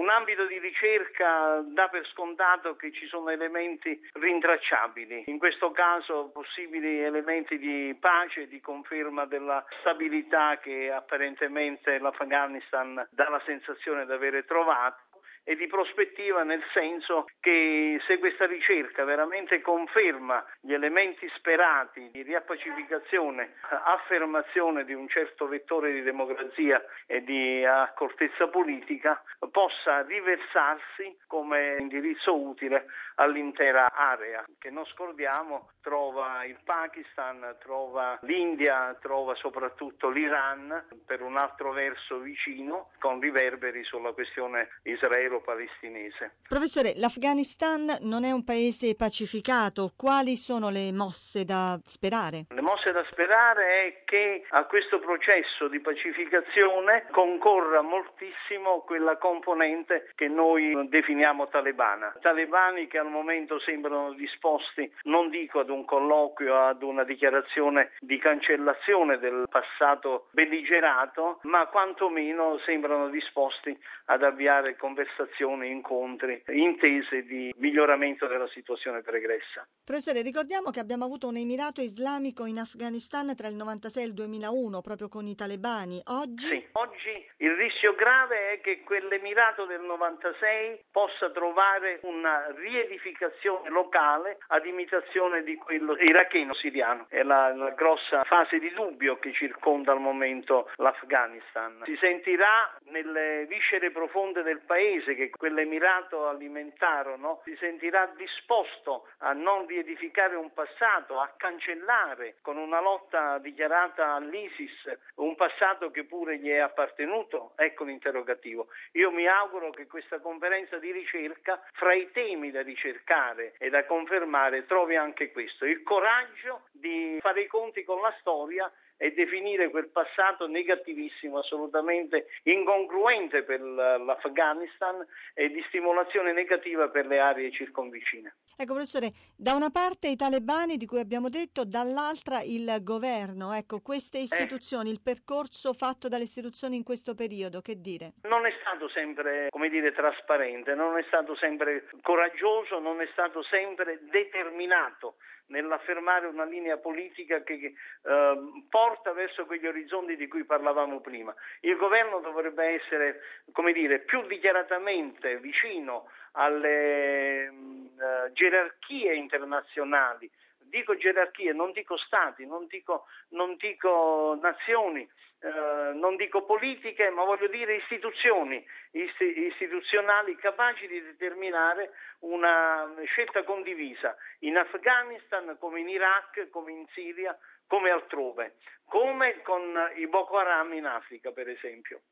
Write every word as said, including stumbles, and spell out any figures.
un ambito di ricerca dà per scontato che ci sono elementi rintracciabili, in questo caso possibili elementi di pace, di conferma della stabilità che apparentemente l'Afghanistan dà la sensazione di avere trovato, e di prospettiva, nel senso che se questa ricerca veramente conferma gli elementi sperati di riappacificazione, affermazione di un certo vettore di democrazia e di accortezza politica, possa riversarsi come indirizzo utile all'intera area, che non scordiamo trova il Pakistan, trova l'India, trova soprattutto l'Iran, per un altro verso vicino, con riverberi sulla questione israelo-palestinese. Professore, l'Afghanistan non è un paese pacificato. Quali sono le mosse da sperare? Le mosse da sperare è che a questo processo di pacificazione concorra moltissimo quella componente che noi definiamo talebana. Talebani che al momento sembrano disposti, non dico ad un colloquio, ad una dichiarazione di cancellazione del passato belligerato, ma quantomeno sembrano disposti ad avviare conversazioni, incontri, intese di miglioramento della situazione pregressa. Professore, ricordiamo che abbiamo avuto un emirato islamico in Afghanistan tra il novantasei e il duemilauno, proprio con i talebani. Oggi? Sì, oggi il rischio grave è che quell'emirato del novantasei possa trovare una riedificazione locale ad imitazione di quello iracheno-siriano. È la, la grossa fase di dubbio che circonda al momento l'Afghanistan. Si sentirà nelle viscere profonde del paese che quell'emirato alimentarono, si sentirà disposto a non riedificare un passato, a cancellare con una lotta dichiarata all'ISIS un passato che pure gli è appartenuto? Ecco l'interrogativo. Io mi auguro che questa conferenza di ricerca, fra i temi da ricercare e da confermare, trovi anche questo, il coraggio di fare i conti con la storia e definire quel passato negativissimo, assolutamente incongruente per l'Afghanistan e di stimolazione negativa per le aree circonvicine. Ecco, professore, da una parte i talebani di cui abbiamo detto, dall'altra il governo. Ecco, queste istituzioni, eh. il percorso fatto dalle istituzioni in questo periodo, che dire? Non è stato sempre, come dire, trasparente, non è stato sempre coraggioso, non è stato sempre determinato nell'affermare una linea politica che eh, porta verso quegli orizzonti di cui parlavamo prima. Il governo dovrebbe essere, come dire, più dichiaratamente vicino alle uh, gerarchie internazionali. Dico gerarchie, non dico stati, non dico, non dico nazioni, eh, non dico politiche, ma voglio dire istituzioni istituzionali capaci di determinare una scelta condivisa in Afghanistan come in Iraq, come in Siria, come altrove, come con i Boko Haram in Africa, per esempio.